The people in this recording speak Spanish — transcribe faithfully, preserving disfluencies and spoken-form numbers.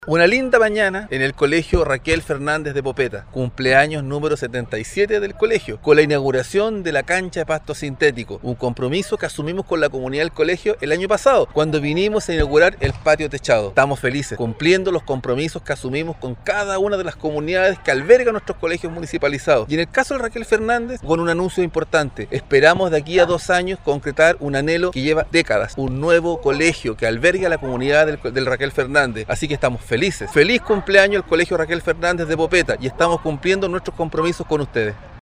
Una linda mañana en el colegio Raquel Fernández de Popeta, cumpleaños número setenta y siete del colegio, con la inauguración de la cancha de pasto sintético, un compromiso que asumimos con la comunidad del colegio el año pasado, cuando vinimos a inaugurar el patio techado. Estamos felices, cumpliendo los compromisos que asumimos con cada una de las comunidades que albergan nuestros colegios municipalizados. Y en el caso de Raquel Fernández, con un anuncio importante, esperamos de aquí a dos años concretar un anhelo que lleva décadas, un nuevo colegio que albergue a la comunidad del, del Raquel Fernández. Así que estamos felices. Feliz cumpleaños al Colegio Raquel Fernández de Popeta y estamos cumpliendo nuestros compromisos con ustedes.